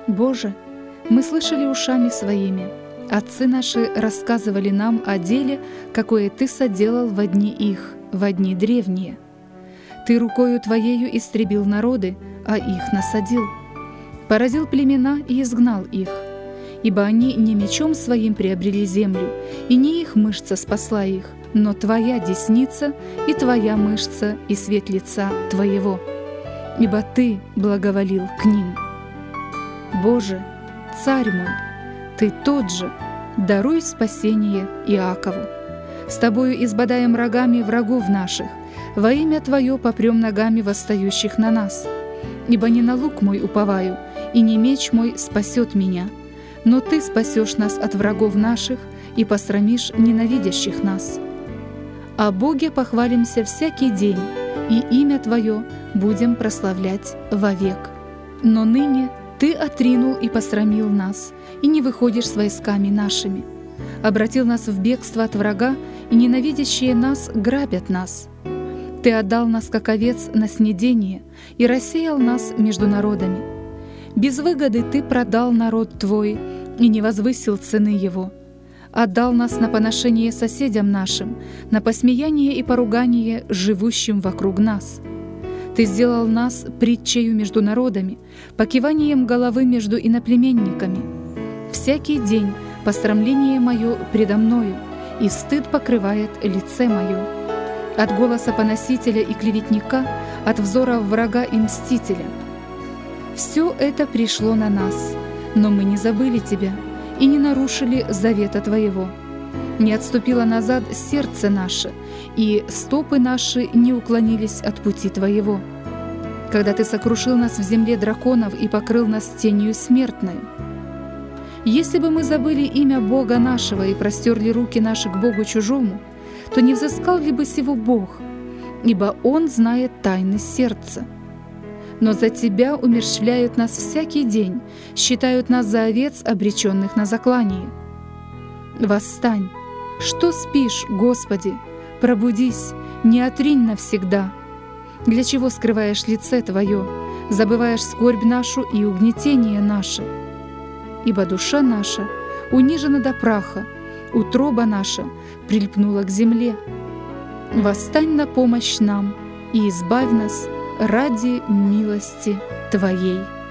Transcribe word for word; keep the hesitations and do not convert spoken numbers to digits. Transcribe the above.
Боже, мы слышали ушами своими, отцы наши рассказывали нам о деле, какое Ты соделал во дни их, во дни древние. Ты рукою Твоею истребил народы, а их насадил. Поразил племена и изгнал их, ибо они не мечом своим приобрели землю, и не их мышца спасла их, но Твоя десница и Твоя мышца и свет лица Твоего, ибо Ты благоволил к ним. Боже, Царь мой, Ты тот же, даруй спасение Иакову. С Тобою избадаем рогами врагов наших, во имя Твое попрем ногами восстающих на нас. Ибо не на лук мой уповаю, и не меч мой спасет меня, но Ты спасешь нас от врагов наших и посрамишь ненавидящих нас. О Боге похвалимся всякий день, и имя Твое будем прославлять вовек. Но ныне Ты отринул и посрамил нас, и не выходишь с войсками нашими. Обратил нас в бегство от врага, и ненавидящие нас грабят нас. Ты отдал нас, как овец, на снедение, и рассеял нас между народами. Без выгоды Ты продал народ Твой, и не возвысил цены его. Отдал нас на поношение соседям нашим, на посмеяние и поругание живущим вокруг нас. Ты сделал нас притчею между народами, покиванием головы между иноплеменниками. Всякий день посрамление мое предо мною, и стыд покрывает лице мое. От голоса поносителя и клеветника, от взора врага и мстителя. Все это пришло на нас, но мы не забыли Тебя и не нарушили завета Твоего. Не отступило назад сердце наше, и стопы наши не уклонились от пути Твоего. Когда Ты сокрушил нас в земле драконов и покрыл нас тенью смертною. Если бы мы забыли имя Бога нашего и простерли руки наши к Богу чужому, то не взыскал ли бы сего Бог, ибо Он знает тайны сердца. Но за Тебя умерщвляют нас всякий день, считают нас за овец, обреченных на заклание. Восстань! Что спишь, Господи? Пробудись, не отринь навсегда. Для чего скрываешь лице Твое, забываешь скорбь нашу и угнетение наше? Ибо душа наша унижена до праха, утроба наша прильпнула к земле. Восстань на помощь нам и избавь нас ради милости Твоей.